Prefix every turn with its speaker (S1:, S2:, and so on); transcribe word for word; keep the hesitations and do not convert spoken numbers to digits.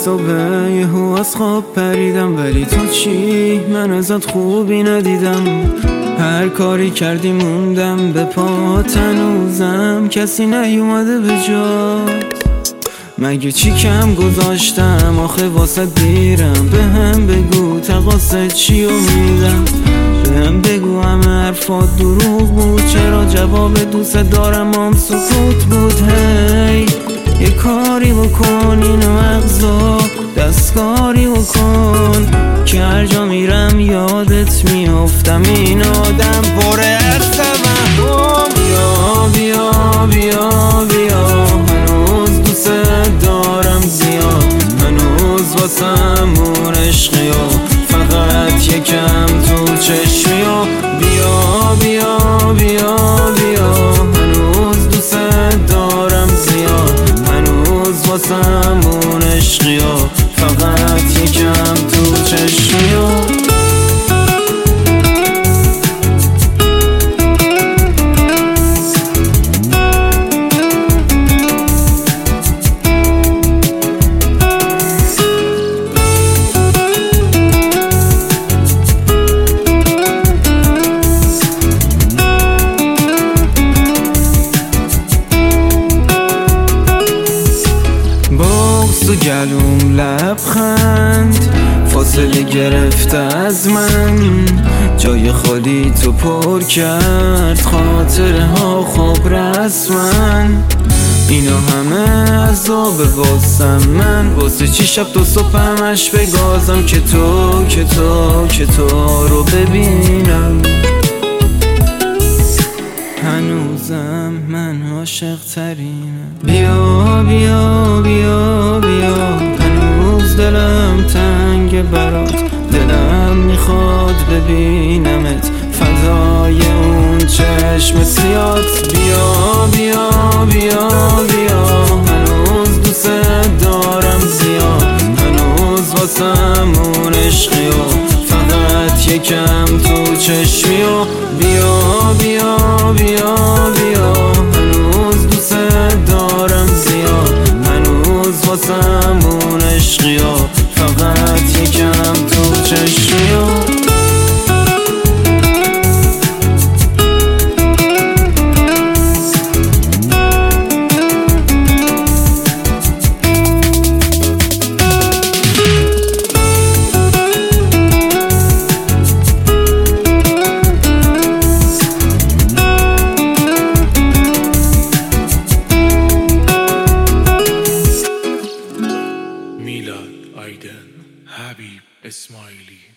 S1: صبح یهو از خواب پریدم، ولی تو چی؟ من ازت خوبی ندیدم. هر کاری کردی موندم به پا، هنوزم کسی نیومده به جات. مگه چی کم گذاشتم آخه واسه دیرم؟ به هم بگو تقاصد چی امیدم؟ به هم بگو همه حرفات دروغ بود، چرا جواب دوست دارم هم سکوت بود؟ هی یه کاری بکن اینو مغزا دستکاری بکن که هر جا میرم یادت میافتم. این آدم پر از توهم. بیا بیا بیا بیا هنوز دوست دارم زیاد، هنوز واسمون عشقی و فقط یکم تو چشمی و بیا بیا بیا بیا هنوز دوست دارم زیاد، هنوز واسمون عشقی و فقط یکم تو چشمی و بغض و گلوم لبخند فاصله گرفته از من، جای خالی تو پر کرد خاطره ها خوب رسمن. اینا همه عذاب واسم من، واسه چی شب تو صبح همش بگازم که تو که تو که تو رو ببینم. هنوزم من عاشق ترینم. بیا بیا بیا بیا هنوز دلم تنگ برات، دلم میخواد ببینمت فدای اون چشم سیات. بیا بیا بیا بیا هنوز دوست دارم زیاد، هنوز واسمون عشقی و فقط یکم تو چشمی و بیا بیا بیا بیا هنوز دوست دارم زیاد، هنوز واسمون عشقی و فقط یکم تو چشمی و
S2: میلاد آیدن، حبیب اسماعیلی.